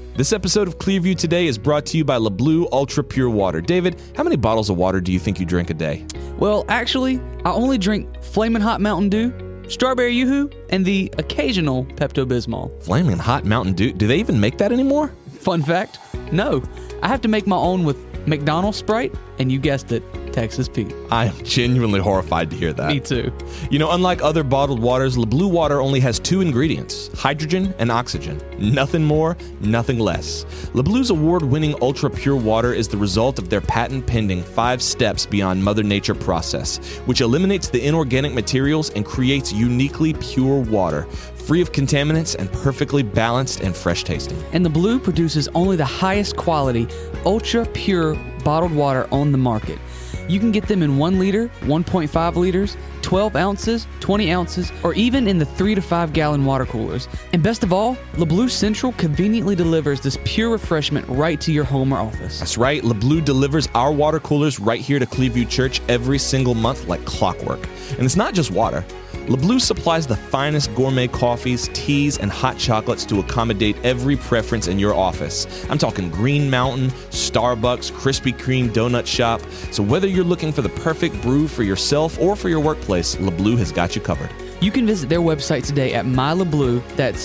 This episode of Clearview Today is brought to you by LeBlue Ultra Pure Water. David, how many bottles of water do you think you drink a day? Well, actually, I only drink Flamin' Hot Mountain Dew, Strawberry Yoo-Hoo, and the occasional Pepto-Bismol. Flaming Hot Mountain Dew? Do they even make that anymore? Fun fact, no. I have to make my own with McDonald's Sprite, and you guessed it, Texas Pete. I am genuinely horrified to hear that. Me too. You know, unlike other bottled waters, LeBlue water only has two ingredients, hydrogen and oxygen. Nothing more, nothing less. LeBlue's award-winning ultra pure water is the result of their patent-pending 5 steps beyond Mother Nature process, which eliminates the inorganic materials and creates uniquely pure water, free of contaminants and perfectly balanced and fresh tasting. And the Blue produces only the highest quality, ultra pure bottled water on the market. You can get them in 1 liter, 1.5 liters, 12 ounces, 20 ounces, or even in the 3 to 5 gallon water coolers. And best of all, LeBlue Central conveniently delivers this pure refreshment right to your home or office. That's right, LeBlue delivers our water coolers right here to Clearview Church every single month like clockwork. And it's not just water. LeBlue supplies the finest gourmet coffees, teas, and hot chocolates to accommodate every preference in your office. I'm talking Green Mountain, Starbucks, Krispy Kreme donut shop. So whether you're looking for the perfect brew for yourself or for your workplace, LeBlue has got you covered. You can visit their website today at MyLeBlue, that's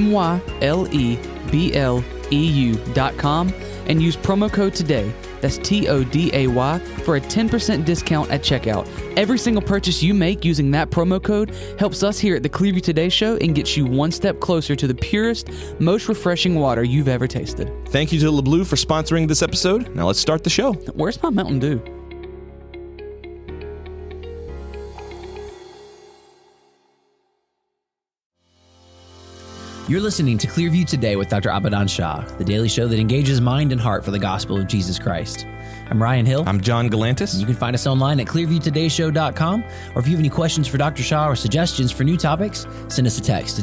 MyLebleu.com, and use promo code TODAY, that's TODAY, for a 10% discount at checkout. Every single purchase you make using that promo code helps us here at the Clearview Today Show and gets you one step closer to the purest, most refreshing water you've ever tasted. Thank you to LeBlue for sponsoring this episode. Now let's start the show. Where's my Mountain Dew? You're listening to Clearview Today with Dr. Abadan Shah, the daily show that engages mind and heart for the gospel of Jesus Christ. I'm Ryan Hill. I'm John Galantis. You can find us online at clearviewtodayshow.com, or if you have any questions for Dr. Shah or suggestions for new topics, send us a text to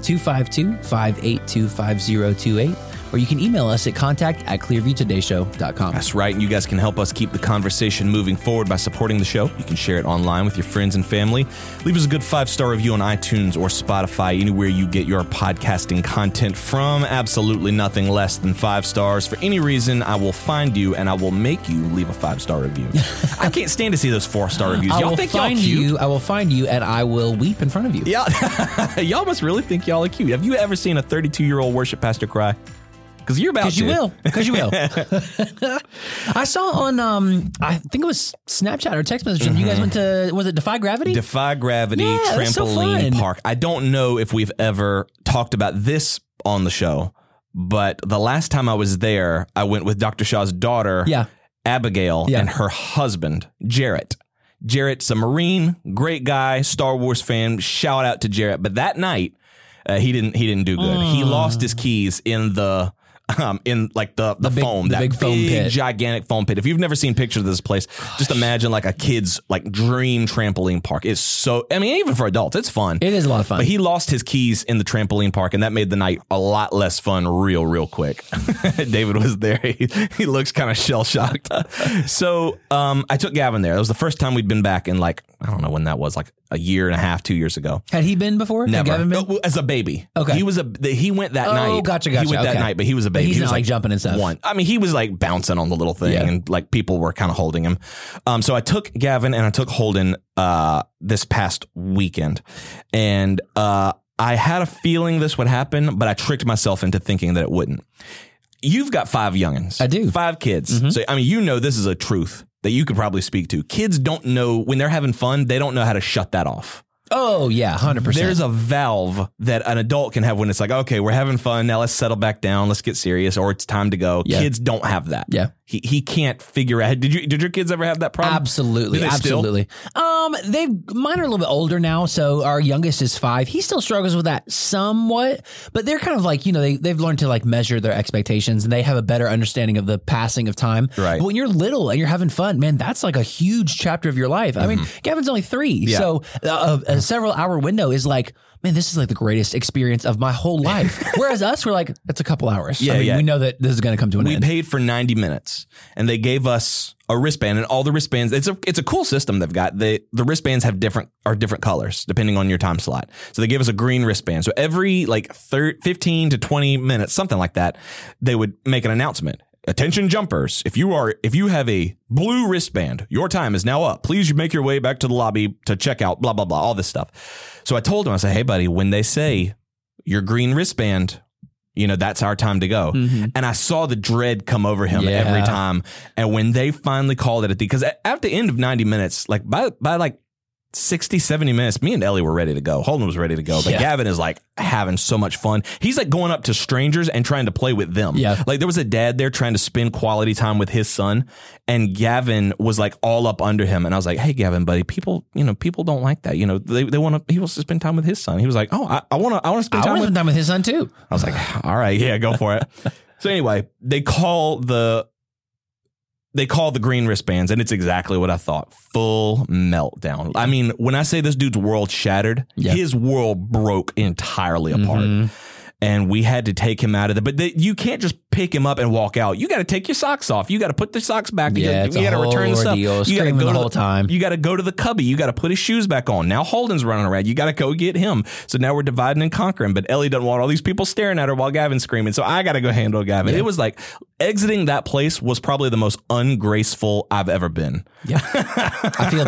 252-582-5028, or you can email us at contact@clearviewtodayshow.com. That's right, and you guys can help us keep the conversation moving forward by supporting the show. You can share it online with your friends and family. Leave us a good 5-star review on iTunes or Spotify, anywhere you get your podcasting content from. Absolutely nothing less than 5 stars. For any reason, I will find you and I will make you leave a 5-star review. I can't stand to see those 4-star reviews. Y'all think y'all cute? I will find you and I will weep in front of you. Yeah, y'all must really think y'all are cute. Have you ever seen a 32-year-old worship pastor cry? Because you're about to. Because you will. I saw on, I think it was Snapchat or text message. You guys went to, was it Defy Gravity? Defy Gravity Trampoline Park. I don't know if we've ever talked about this on the show, but the last time I was there, I went with Dr. Shah's daughter, Abigail, and her husband, Jarrett. Jarrett's a Marine, great guy, Star Wars fan. Shout out to Jarrett. But that night, he didn't do good. He lost his keys in the foam, the big foam pit. Gigantic foam pit. If you've never seen pictures of this place, just imagine like a kid's like dream trampoline park. It's so, I mean, even for adults, it's fun. It is a lot of fun. But he lost his keys in the trampoline park, and that made the night a lot less fun real quick. David was there. He looks kind of shell-shocked. So I took Gavin there. That was the first time we'd been back in like, I don't know when that was, like a year and a half, 2 years ago. Had he been before? Never. Had Gavin been? As a baby. Okay. He went that night. Oh, gotcha. He went that night, but he was a baby. But he's he not was like jumping and stuff. I mean, he was like bouncing on the little thing, and like people were kind of holding him. So I took Gavin and I took Holden this past weekend, and I had a feeling this would happen, but I tricked myself into thinking that it wouldn't. You've got 5 youngins. I do. 5 kids. So, I mean, you know this is a truth that you could probably speak to. Kids don't know, when they're having fun, they don't know how to shut that off. Oh, yeah, 100%. There's a valve that an adult can have when it's like, okay, we're having fun. Now let's settle back down. Let's get serious, or it's time to go. Yeah. Kids don't have that. Yeah. He can't figure out. Did your kids ever have that problem? Absolutely. Absolutely. Mine are a little bit older now. So our youngest is 5. He still struggles with that somewhat, but they're kind of like, you know, they've learned to like measure their expectations, and they have a better understanding of the passing of time. Right. But when you're little and you're having fun, man, that's like a huge chapter of your life. I mean, Gavin's only 3. Yeah. So a several hour window is like man, this is like the greatest experience of my whole life. Whereas us, we're like, it's a couple hours. Yeah, I mean, yeah. we know that this is going to come to an We end. paid for 90 minutes and they gave us a wristband, and all the wristbands, it's a cool system they've got. The wristbands have different colors depending on your time slot. So they gave us a green wristband. So every like 15 to 20 minutes, something like that, they would make an announcement. Attention jumpers, if you have a blue wristband, your time is now up. Please make your way back to the lobby to check out, blah, blah, blah, all this stuff. So I told him, I said, hey, buddy, when they say your green wristband, that's our time to go. Mm-hmm. And I saw the dread come over him every time. And when they finally called it because at the end of 90 minutes, like by like 60, 70 minutes, me and Ellie were ready to go. Holden was ready to go. But Gavin is like having so much fun. He's like going up to strangers and trying to play with them. Yeah. Like there was a dad there trying to spend quality time with his son. And Gavin was like all up under him. And I was like, hey, Gavin, buddy, people don't like that. They want to, he wants to spend time with his son. He was like, oh, I want to spend time with his son too. I was like, all right, yeah, go for it. So anyway, they call the green wristbands, and it's exactly what I thought. Full meltdown. I mean, when I say this dude's world shattered, his world broke entirely apart. And we had to take him out of there. But you can't just pick him up and walk out. You got to take your socks off. You got to put the socks back. You got to return the stuff. You got to go the whole time. You got to go to the cubby. You got to put his shoes back on. Now Holden's running around. You got to go get him. So now we're dividing and conquering. But Ellie doesn't want all these people staring at her while Gavin's screaming. So I got to go handle Gavin. It was like exiting that place was probably the most ungraceful I've ever been. Yeah, I feel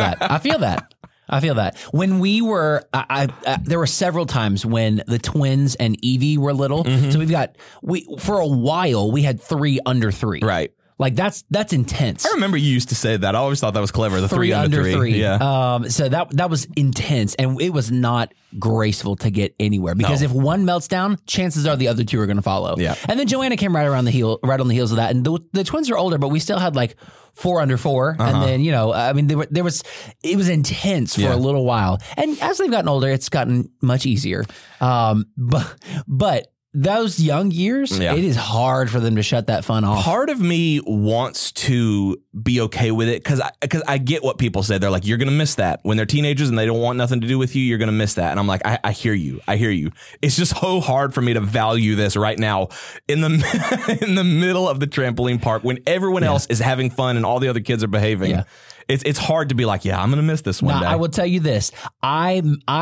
that. When we were, there were several times when the twins and Evie were little. So for a while, we had 3 under 3. Right. Like that's intense. I remember you used to say that. I always thought that was clever. The 3 under 3. Yeah. So that was intense, and it was not graceful to get anywhere because if one melts down, chances are the other 2 are going to follow. Yeah. And then Joanna came right on the heels of that, and the twins are older, but we still had like 4 under 4, and then it was intense for a little while, and as they've gotten older, it's gotten much easier. But those young years, it is hard for them to shut that fun off. Part of me wants to be okay with it because I get what people say. They're like, you're going to miss that. When they're teenagers and they don't want nothing to do with you, you're going to miss that. And I'm like, I hear you. It's just so hard for me to value this right now in the middle of the trampoline park when everyone else is having fun and all the other kids are behaving. Yeah. It's hard to be like, I'm going to miss this one day. I will tell you this. I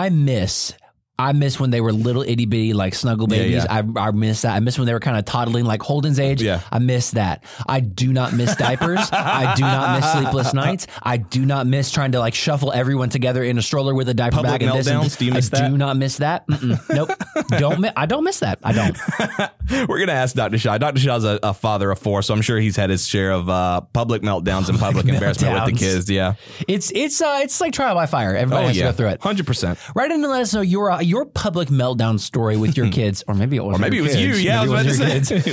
miss when they were little itty bitty like snuggle babies. I miss that. I miss when they were kind of toddling like Holden's age. Yeah. I miss that. I do not miss diapers. I do not miss sleepless nights. I do not miss trying to like shuffle everyone together in a stroller with a diaper Public bag. meltdowns. Do you miss that? I do not miss that. Nope. I don't miss that. I don't. We're gonna ask Dr. Shaw. Dr. Shaw's a father of 4, so I'm sure he's had his share of public meltdowns and public embarrassment with the kids. Yeah. It's like trial by fire. Everybody has to go through it. 100%. Write in and let us know your public meltdown story with your kids, or maybe it was you. Yeah, maybe I was about to say.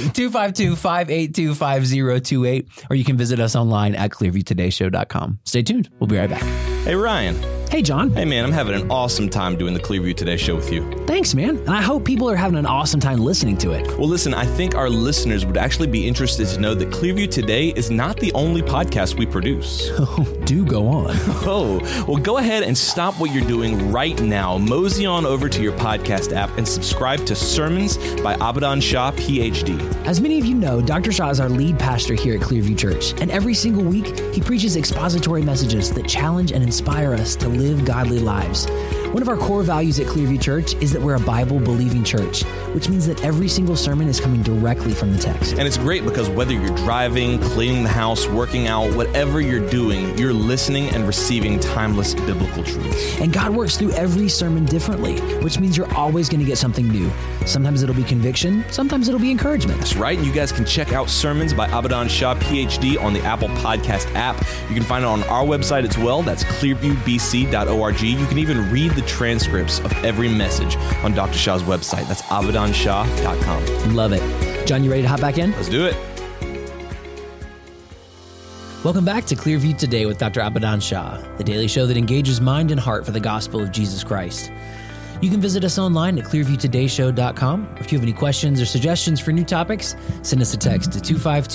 252-582-5028, or you can visit us online at clearviewtodayshow.com. Stay tuned. We'll be right back. Hey, Ryan. Hey, John. Hey, man, I'm having an awesome time doing the Clearview Today show with you. Thanks, man. And I hope people are having an awesome time listening to it. Well, listen, I think our listeners would actually be interested to know that Clearview Today is not the only podcast we produce. Oh, do go on. Oh, well, go ahead and stop what you're doing right now. Mosey on over to your podcast app and subscribe to Sermons by Abadan Shah, PhD. As many of you know, Dr. Shah is our lead pastor here at Clearview Church, and every single week, he preaches expository messages that challenge and inspire us to live godly lives. One of our core values at Clearview Church is that we're a Bible-believing church, which means that every single sermon is coming directly from the text. And it's great because whether you're driving, cleaning the house, working out, whatever you're doing, you're listening and receiving timeless biblical truths. And God works through every sermon differently, which means you're always going to get something new. Sometimes it'll be conviction, sometimes it'll be encouragement. That's right. And you guys can check out Sermons by Abadan Shah, PhD on the Apple Podcast app. You can find it on our website as well. That's clearviewbc.org. You can even read the transcripts of every message on Dr. Shah's website. That's abadanshah.com. Love it. John, you ready to hop back in? Let's do it. Welcome back to Clearview Today with Dr. Abadan Shah, the daily show that engages mind and heart for the gospel of Jesus Christ. You can visit us online at clearviewtodayshow.com. If you have any questions or suggestions for new topics, send us a text to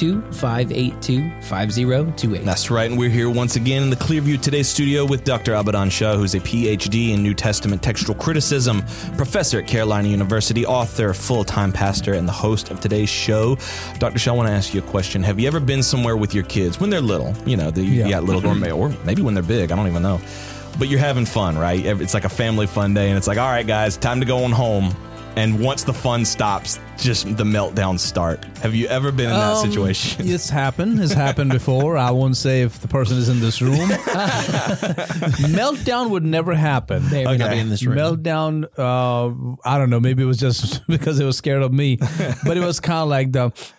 252-582-5028. That's right, and we're here once again in the Clearview Today studio with Dr. Abadan Shah, who's a PhD in New Testament textual criticism, professor at Carolina University, author, full-time pastor, and the host of today's show. Dr. Shah, I want to ask you a question. Have you ever been somewhere with your kids when they're little? You know, you got little gourmet, or maybe when they're big, I don't even know. But you're having fun, right? It's like a family fun day, and it's like, all right, guys, time to go on home. And once the fun stops, just the meltdowns start. Have you ever been in that situation? It's happened. It's happened before. I won't say if the person is in this room. Meltdown would never happen. They would not be in this room. Meltdown, I don't know. Maybe it was just because they were scared of me. But it was kind of like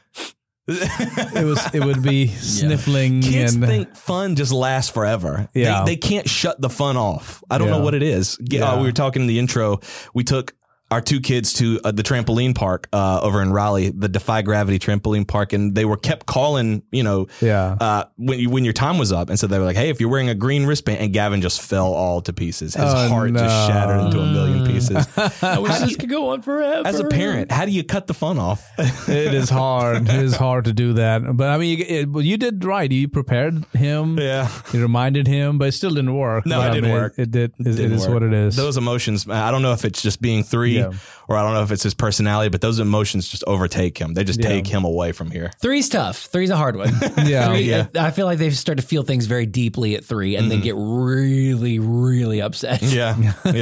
it would be sniffling. Kids and think fun just lasts forever. Yeah. They can't shut the fun off. I don't know what it is. We were talking in the intro. We took our two kids to the trampoline park over in Raleigh, the Defy Gravity trampoline park, and they were kept calling, when your time was up. And so they were like, hey, if you're wearing a green wristband, and Gavin just fell all to pieces. His heart just shattered into a million pieces. I wish this could go on forever. As a parent, how do you cut the fun off? It is hard. It is hard to do that. But I mean, you did right. You prepared him. Yeah. You reminded him, but it still didn't work. No, it didn't work. It is what it is. Those emotions, I don't know if it's just being three or I don't know if it's his personality, but those emotions just overtake him. They just take him away from here. Three's tough. Three's a hard one. I feel like they start to feel things very deeply at three and then get really, really upset. Yeah.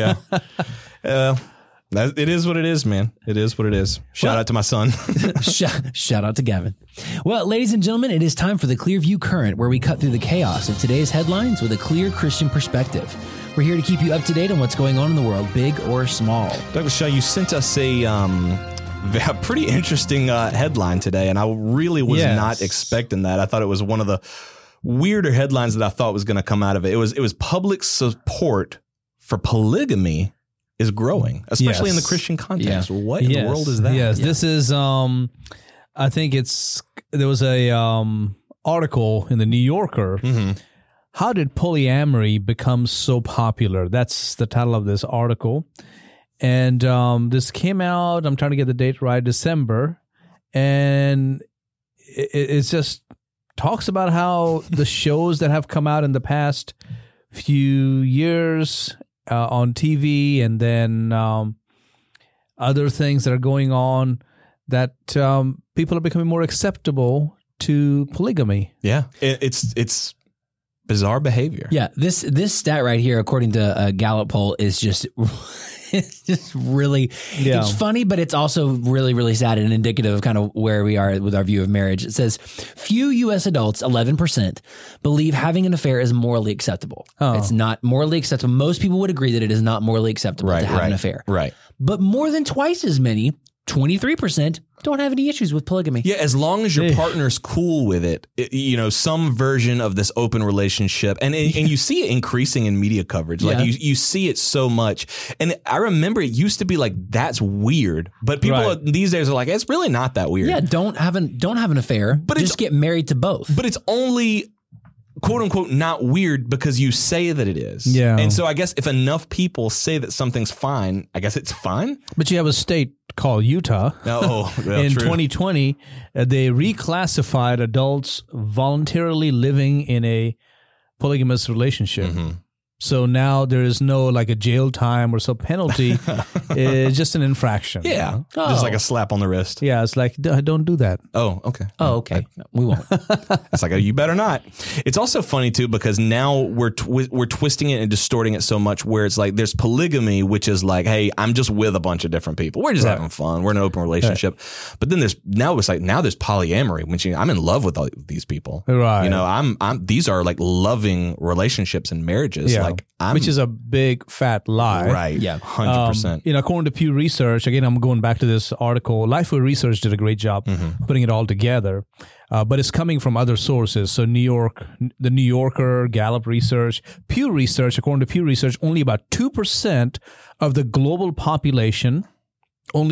It is what it is, man. It is what it is. Shout out to my son. Shout out to Gavin. Well, ladies and gentlemen, it is time for the Clearview Current, where we cut through the chaos of today's headlines with a clear Christian perspective. We're here to keep you up to date on what's going on in the world, big or small. Dr. Shah, you sent us a pretty interesting headline today, and I really was not expecting that. I thought it was one of the weirder headlines that I thought was going to come out of it. It was public support for polygamy is growing, especially in the Christian context. Yeah. What in the world is that? Yes, this is, I think there was a article in the New Yorker. Mm-hmm. How did polyamory become so popular? That's the title of this article. And this came out, I'm trying to get the date right, December. And it just talks about how the shows that have come out in the past few years on TV, and then other things that are going on, that people are becoming more acceptable to polygamy. Yeah, it's bizarre behavior. Yeah, this stat right here, according to a Gallup poll, is just it's just really it's funny, but it's also really, really sad and indicative of kind of where we are with our view of marriage. It says few U.S. adults, 11%, believe having an affair is morally acceptable. It's not morally acceptable. Most people would agree that it is not morally acceptable to have an affair. Right. But more than twice as many, 23%, don't have any issues with polygamy. Yeah, as long as your partner's cool with it, some version of this open relationship. And you see it increasing in media coverage. Like you see it so much. And I remember it used to be like, that's weird. But people these days are like, it's really not that weird. Yeah, don't have an affair, but just get married to both. But it's only quote unquote not weird because you say that it is. Yeah. And so I guess if enough people say that something's fine, I guess it's fine. But you have a state called Utah. In 2020, they reclassified adults voluntarily living in a polygamous relationship. Mm-hmm. So now there is no like a jail time or some penalty. It's just an infraction. Yeah. Just like a slap on the wrist. Yeah. It's like, don't do that. Oh, okay. Oh, okay. We won't. It's like, you better not. It's also funny too, because now we're twisting it and distorting it so much where it's like, there's polygamy, which is like, hey, I'm just with a bunch of different people. We're just having fun. We're in an open relationship. Right. But then there's polyamory, which I'm in love with all these people. Right. These are like loving relationships and marriages. Yeah. Which is a big fat lie. Right. Yeah. 100%. According to Pew Research, again, I'm going back to this article. Lifeway Research did a great job putting it all together. But it's coming from other sources. So the New Yorker, Gallup Research, Pew Research, according to Pew Research, only about 2% of the global population, and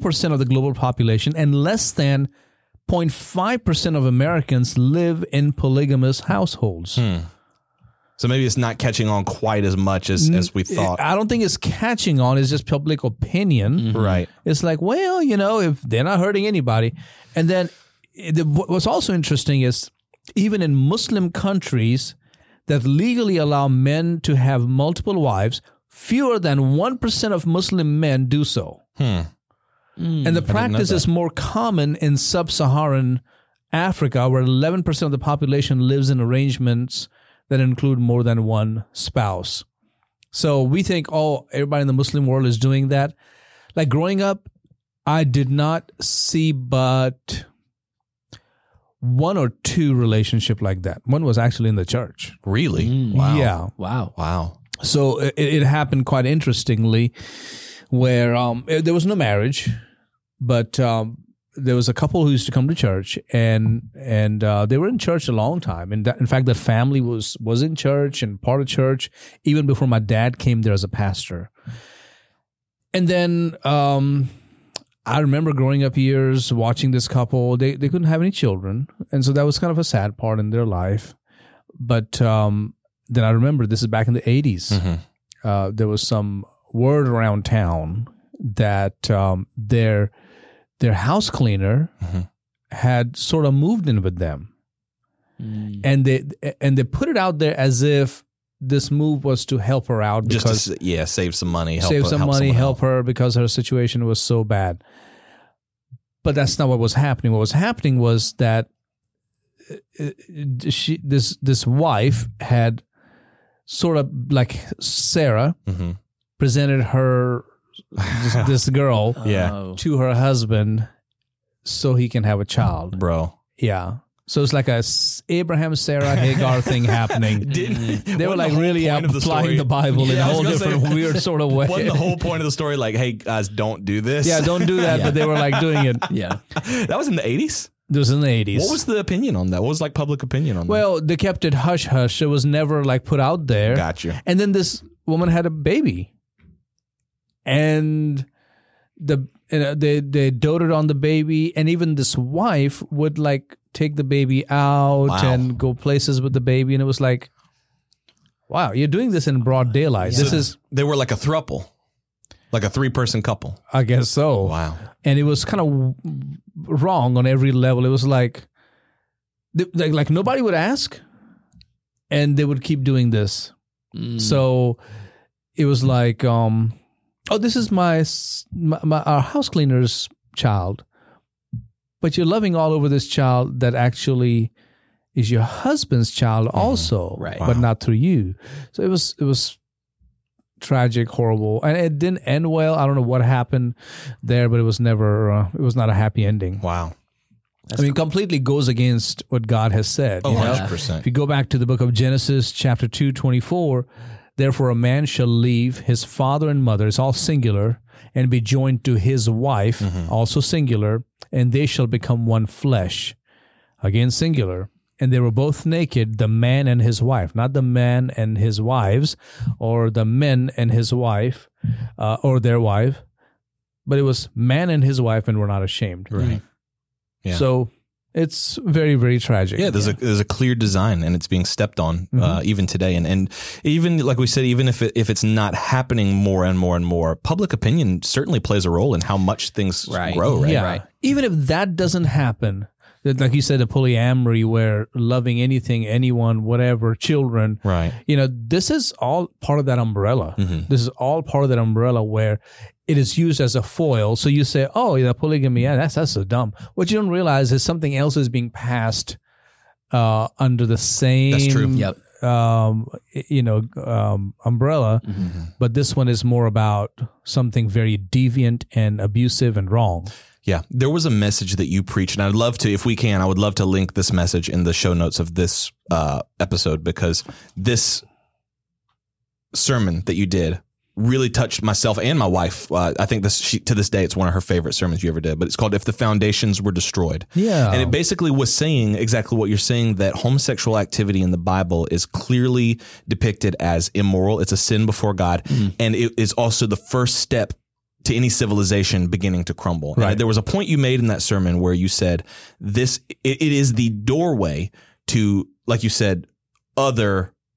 less than 0.5% of Americans live in polygamous households. So maybe it's not catching on quite as much as we thought. I don't think it's catching on. It's just public opinion. Right. It's like, well, if they're not hurting anybody. And then what's also interesting is even in Muslim countries that legally allow men to have multiple wives, fewer than 1% of Muslim men do so. And the practice is more common in sub-Saharan Africa, where 11% of the population lives in arrangements that include more than one spouse. So we think, everybody in the Muslim world is doing that. Like growing up, I did not see but one or two relationships like that. One was actually in the church. Really? Wow. Yeah. Wow. So it happened quite interestingly where there was no marriage, but there was a couple who used to come to church, and they were in church a long time. And in fact, the family was in church and part of church even before my dad came there as a pastor. And then I remember growing up years watching this couple. They couldn't have any children, and so that was kind of a sad part in their life. But then I remember, this is back in the 80s. There was some word around town that their house cleaner had sort of moved in with them, and they put it out there as if this move was to help her out, because just to, save some money, help her because her situation was so bad. But that's not what was happening. What was happening was that this wife had sort of like Sarah presented her this girl to her husband so he can have a child. Bro. Yeah. So it's like a Abraham, Sarah, Hagar thing happening. They were like really applying the Bible in a whole different weird sort of way. Wasn't the whole point of the story like, hey guys, don't do this? Yeah, don't do that. But they were like doing it. Yeah. That was in the 80s? It was in the 80s. What was the opinion on that? What was like public opinion on that? Well, they kept it hush hush. It was never like put out there. Gotcha. And then this woman had a baby, and they doted on the baby, and even this wife would like take the baby out and go places with the baby, and it was like, wow, you're doing this in broad daylight. So they were like a throuple, like a 3-person couple. I guess so. Wow. And it was kind of wrong on every level. It was like nobody would ask, and they would keep doing this. So it was like, this is our house cleaner's child, but you're loving all over this child that actually is your husband's child also, right? But not through you. So it was tragic, horrible, and it didn't end well. I don't know what happened there, but it was never. It was not a happy ending. Wow. Completely goes against what God has said. 100%. If you go back to the book of Genesis, chapter 2:24, therefore a man shall leave his father and mother, it's all singular, and be joined to his wife, also singular, and they shall become one flesh. Again, singular. And they were both naked, the man and his wife, not the man and his wives, or the men and his wife, or their wife, but it was man and his wife, and were not ashamed. Right. Yeah. So it's very, very tragic. Yeah, there's a clear design, and it's being stepped on even today. And even like we said, even if it's not happening more and more and more, public opinion certainly plays a role in how much things grow. Right. Yeah. Right. Even if that doesn't happen, like you said, the polyamory, where loving anything, anyone, whatever, children. Right. This is all part of that umbrella. This is all part of that umbrella where it is used as a foil. So you say, polygamy, that's so dumb. What you don't realize is something else is being passed under the same That's true. Yep. umbrella. But this one is more about something very deviant and abusive and wrong. Yeah, there was a message that you preached, and I'd love to, if we can, I would love to link this message in the show notes of this episode, because this sermon that you did really touched myself and my wife. I think to this day, it's one of her favorite sermons you ever did, but it's called If the Foundations Were Destroyed. Yeah. And it basically was saying exactly what you're saying, that homosexual activity in the Bible is clearly depicted as immoral. It's a sin before God, and it is also the first step to any civilization beginning to crumble. Right. And there was a point you made in that sermon where you said it is the doorway to, like you said, other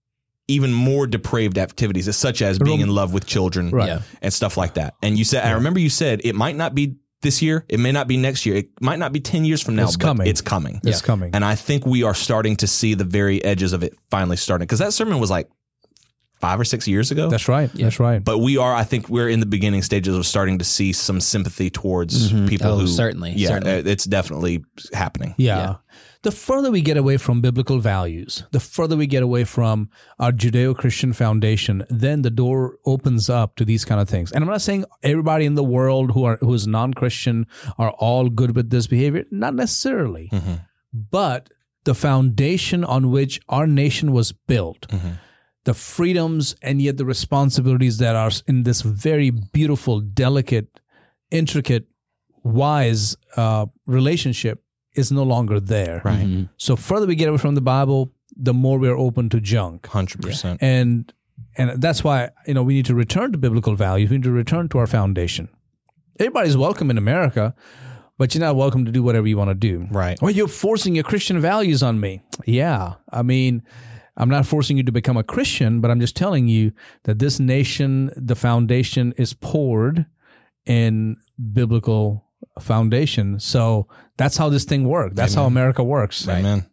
even more depraved activities, such as being in love with children and stuff like that. And you said, I remember you said it might not be this year, it may not be next year, it might not be 10 years from now, it's but coming. it's coming. It's coming. And I think we are starting to see the very edges of it finally starting. Because that sermon was like 5 or 6 years ago. That's right. That's right. But I think we're in the beginning stages of starting to see some sympathy towards people who certainly. It's definitely happening. Yeah. The further we get away from biblical values, the further we get away from our Judeo-Christian foundation, then the door opens up to these kind of things. And I'm not saying everybody in the world who is non-Christian are all good with this behavior. Not necessarily. But the foundation on which our nation was built, the freedoms and yet the responsibilities that are in this very beautiful, delicate, intricate, wise relationship is no longer there. Right. So further we get away from the Bible, the more we're open to junk. 100%. And that's why, we need to return to biblical values. We need to return to our foundation. Everybody's welcome in America, but you're not welcome to do whatever you want to do. Right. Well, you're forcing your Christian values on me. Yeah. I mean, I'm not forcing you to become a Christian, but I'm just telling you that this nation, the foundation is poured in biblical foundation. So that's how this thing works. That's how America works. Right. Amen.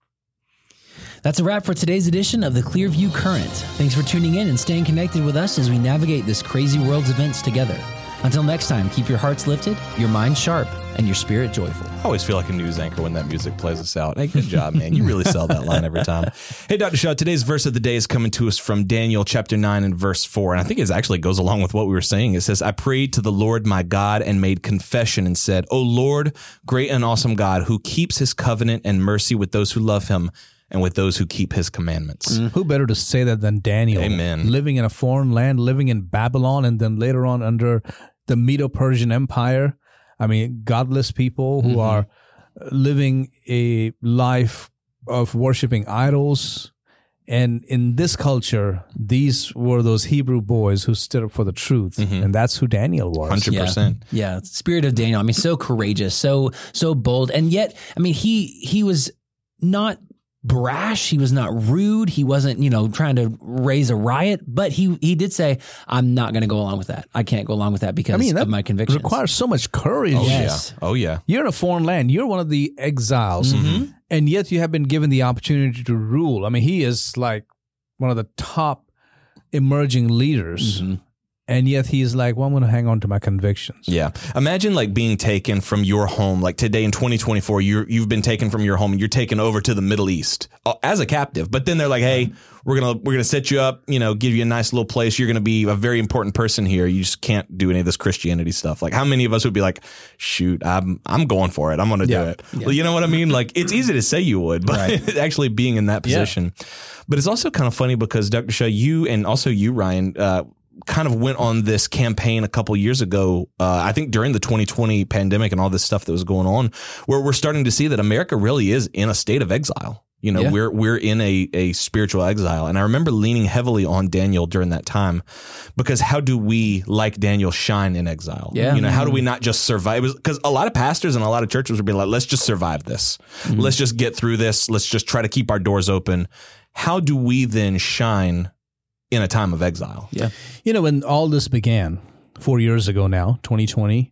That's a wrap for today's edition of the Clearview Current. Thanks for tuning in and staying connected with us as we navigate this crazy world's events together. Until next time, keep your hearts lifted, your mind sharp, and your spirit joyful. I always feel like a news anchor when that music plays us out. Hey, good job, man. You really sell that line every time. Hey, Dr. Shaw, today's verse of the day is coming to us from Daniel chapter 9 and verse 4. And I think it actually goes along with what we were saying. It says, I prayed to the Lord my God and made confession and said, O Lord, great and awesome God, who keeps his covenant and mercy with those who love him and with those who keep his commandments. Who better to say that than Daniel? Amen. Living in a foreign land, living in Babylon, and then later on under the Medo-Persian Empire. I mean, godless people who are living a life of worshiping idols. And in this culture, these were those Hebrew boys who stood up for the truth. And that's who Daniel was. 100%. Yeah. Spirit of Daniel. I mean, so courageous, so bold. And yet, I mean, he was not brash. He was not rude. He wasn't, trying to raise a riot, but he did say, I'm not going to go along with that. I can't go along with that because of my convictions. It requires so much courage. Oh, yeah. You're in a foreign land. You're one of the exiles, and yet you have been given the opportunity to rule. I mean, he is like one of the top emerging leaders. And yet he's like, well, I'm going to hang on to my convictions. Yeah. Imagine like being taken from your home, like today in 2024, you've been taken from your home and you're taken over to the Middle East as a captive. But then they're like, hey, we're going to set you up, give you a nice little place. You're going to be a very important person here. You just can't do any of this Christianity stuff. Like how many of us would be like, shoot, I'm going for it. I'm going to do it. Yeah. Well, you know what I mean? Like it's easy to say you would, but actually being in that position. Yeah. But it's also kind of funny because Dr. Shaw, you and also you, Ryan, kind of went on this campaign a couple years ago, I think during the 2020 pandemic and all this stuff that was going on, where we're starting to see that America really is in a state of exile. We're in a spiritual exile. And I remember leaning heavily on Daniel during that time because how do we, like Daniel, shine in exile? Yeah. How do we not just survive? Because a lot of pastors and a lot of churches would be like, let's just survive this. Let's just get through this. Let's just try to keep our doors open. How do we then shine in a time of exile? Yeah. When all this began 4 years ago now, 2020,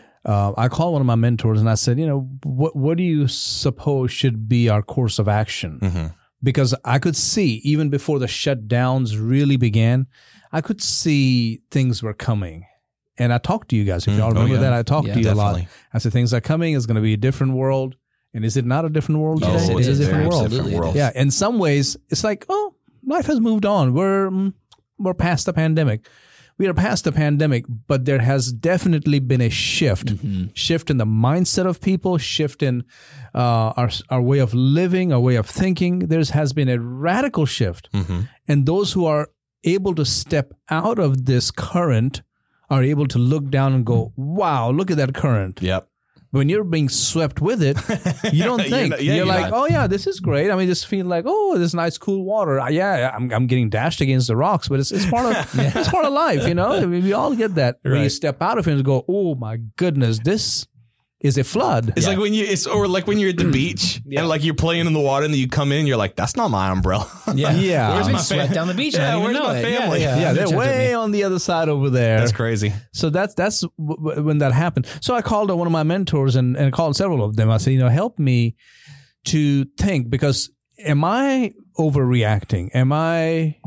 I called one of my mentors and I said, what do you suppose should be our course of action? Because I could see, even before the shutdowns really began, I could see things were coming. And I talked to you guys. If y'all remember that, I talked to you definitely. a lot. I said, things are coming. It's going to be a different world. And is it not a different world today? Yes, it is. a different world. Absolutely it is. Yeah. In some ways, it's like, life has moved on. We're past the pandemic. We are past the pandemic, but there has definitely been a shift in the mindset of people, shift in our way of living, our way of thinking. There has been a radical shift. And those who are able to step out of this current are able to look down and go, wow, look at that current. Yep. When you're being swept with it, you don't think. you're like, oh, yeah, this is great. I mean, just feel like, oh, this nice, cool water. I'm getting dashed against the rocks, but it's part of it's part of life, I mean, we all get that. When you step out of it and go, oh, my goodness, this is a flood. It's like when you're at the beach and like you're playing in the water and then you come in and you're like, that's not my umbrella. Yeah. Where's my my sweat down the beach? Yeah, I don't even where's know my it. family? Yeah, they're way on the other side over there. That's crazy. So that's when that happened. So I called one of my mentors and called several of them. I said, help me to think, because am I overreacting? Am I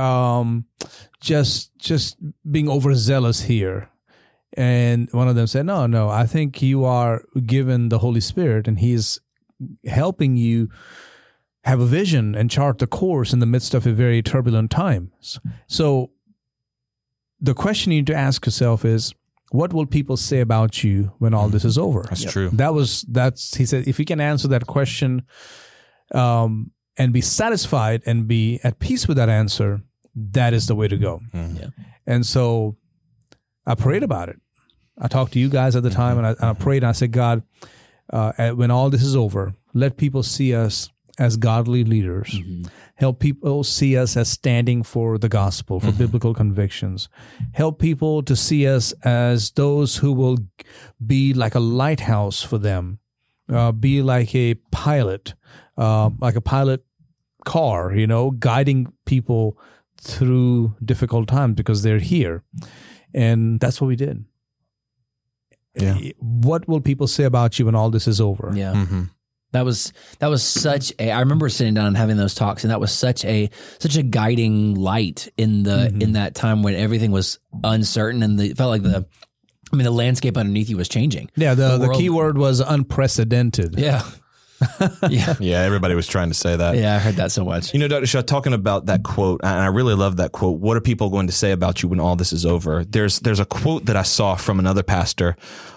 just being overzealous here? And one of them said, no, I think you are given the Holy Spirit and He's helping you have a vision and chart the course in the midst of a very turbulent time. So the question you need to ask yourself is, what will people say about you when all this is over? That's true. He said, if you can answer that question and be satisfied and be at peace with that answer, that is the way to go. Yeah. And so I prayed about it. I talked to you guys at the time, and I prayed, and I said, God, when all this is over, let people see us as godly leaders. Help people see us as standing for the gospel, for biblical convictions. Help people to see us as those who will be like a lighthouse for them, be like a pilot car, guiding people through difficult times because they're here. And that's what we did. Yeah. What will people say about you when all this is over? Yeah. Mm-hmm. That was such a, I remember sitting down and having those talks, and that was such a guiding light in that time when everything was uncertain and it felt like the landscape underneath you was changing. Yeah, the key word was unprecedented. Yeah. Yeah. Yeah, everybody was trying to say that. Yeah, I heard that so much. Dr. Shaw, talking about that quote, and I really love that quote, what are people going to say about you when all this is over? There's a quote that I saw from another pastor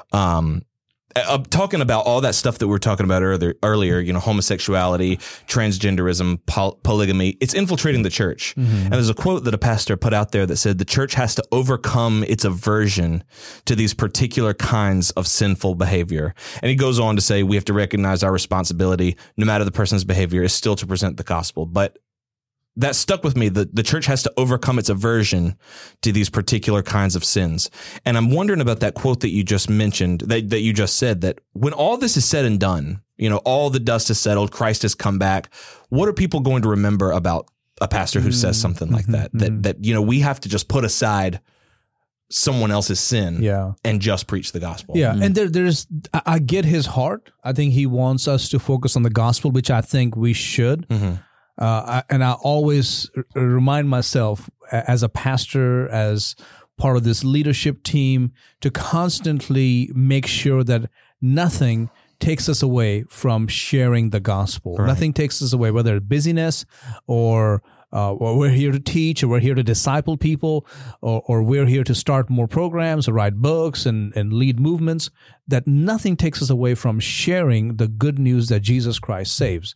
talking about all that stuff that we were talking about earlier, homosexuality, transgenderism, polygamy. It's infiltrating the church. And there's a quote that a pastor put out there that said the church has to overcome its aversion to these particular kinds of sinful behavior. And he goes on to say we have to recognize our responsibility, no matter the person's behavior, is still to present the gospel. But that stuck with me. The church has to overcome its aversion to these particular kinds of sins. And I'm wondering about that quote that you just mentioned, that you just said, that when all this is said and done, all the dust is settled, Christ has come back, what are people going to remember about a pastor who says something like that? That we have to just put aside someone else's sin and just preach the gospel. Yeah. And I get his heart. I think he wants us to focus on the gospel, which I think we should. And I always remind myself as a pastor, as part of this leadership team, to constantly make sure that nothing takes us away from sharing the gospel. Right. Nothing takes us away, whether it's busyness or we're here to teach, or we're here to disciple people, or we're here to start more programs or write books and lead movements, that nothing takes us away from sharing the good news that Jesus Christ saves.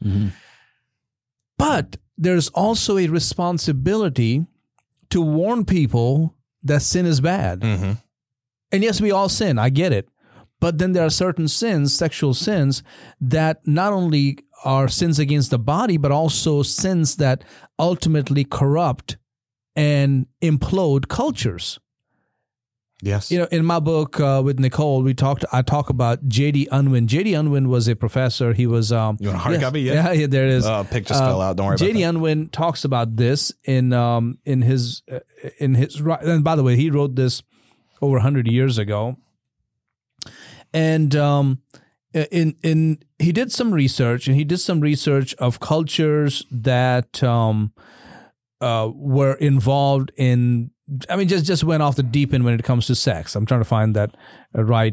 But there's also a responsibility to warn people that sin is bad. And yes, we all sin. I get it. But then there are certain sins, sexual sins, that not only are sins against the body, but also sins that ultimately corrupt and implode cultures. Yes. In my book with Nicole, I talk about J.D. Unwin. J.D. Unwin was a professor. He was. You want a hard copy? Yeah, there it is. Pick just fell out. Don't worry about that. J.D. Unwin talks about this in his. And by the way, he wrote this over 100 years ago. And he did some research, and he did some research of cultures that were involved in. Just went off the deep end when it comes to sex. I'm trying to find that right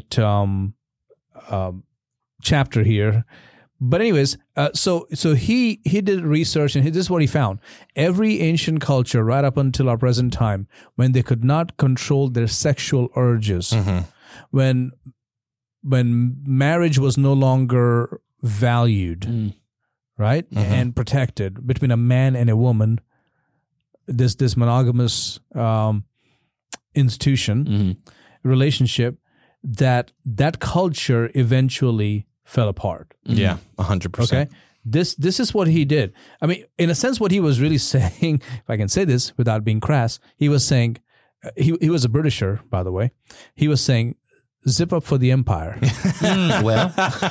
chapter here. But anyways, so he did research, and this is what he found. Every ancient culture, right up until our present time, when they could not control their sexual urges, when marriage was no longer valued, right, and protected between a man and a woman, this monogamous institution, relationship, that culture eventually fell apart. Yeah, 100%. Okay, this is what he did. In a sense, what he was really saying, if I can say this without being crass, he was saying, he was a Britisher, by the way. He was saying, zip up for the empire. Well,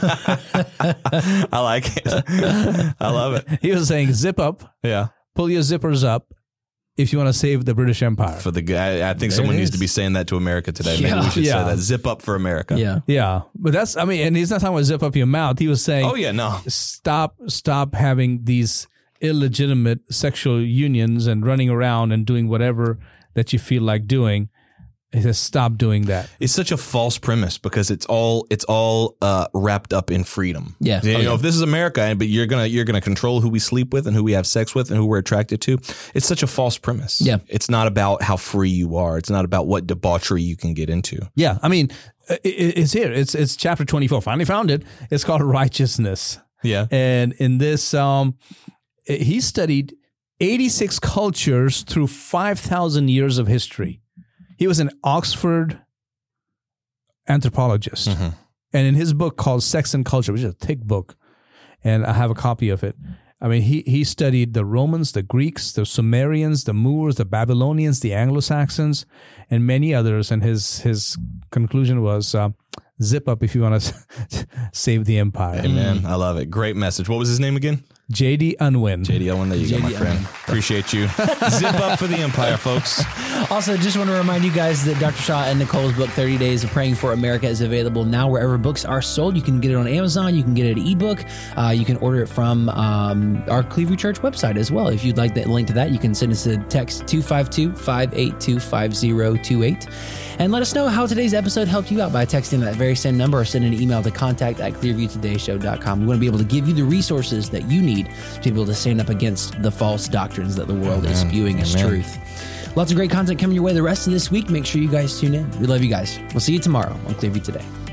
I like it. I love it. He was saying, zip up, Yeah. pull your zippers up if you want to save the British Empire. For the guy, I think someone needs to be saying that to America today. Maybe we should say that. Zip up for America. yeah. Yeah, but that's, I mean, and he's not talking about zip up your mouth. He was saying, Oh yeah, no. stop having these illegitimate sexual unions and running around and doing whatever that you feel like doing. He says, stop doing that. It's such a false premise because it's all wrapped up in freedom. Yeah. You Oh, know, yeah. if this is America, but you're gonna control who we sleep with and who we have sex with and who we're attracted to. It's such a false premise. Yeah. It's not about how free you are. It's not about what debauchery you can get into. Yeah, I mean, it's here. It's chapter 24. Finally found it. It's called Righteousness. Yeah. And in this, he studied 86 cultures through 5,000 years of history. He was an Oxford anthropologist. Mm-hmm. And in his book called Sex and Culture, which is a thick book, and I have a copy of it. I mean, he studied the Romans, the Greeks, the Sumerians, the Moors, the Babylonians, the Anglo-Saxons, and many others. And his conclusion was, zip up if you want to save the empire. Amen. I love it. Great message. What was his name again? J.D. Unwin. J.D. Owen. There you go, my friend. Appreciate you. Zip up for the empire, folks. Also, just want to remind you guys that Dr. Shaw and Nicole's book, 30 Days of Praying for America, is available now wherever books are sold. You can get it on Amazon. You can get it at ebook. You can order it from our Clearview Church website as well. If you'd like the link to that, you can send us a text 252-582-5028. And let us know how today's episode helped you out by texting that very same number or sending an email to contact@clearviewtodayshow.com. We want to be able to give you the resources that you need to be able to stand up against the false doctrines that the world is spewing as truth. Lots of great content coming your way the rest of this week. Make sure you guys tune in. We love you guys. We'll see you tomorrow on Clearview Today.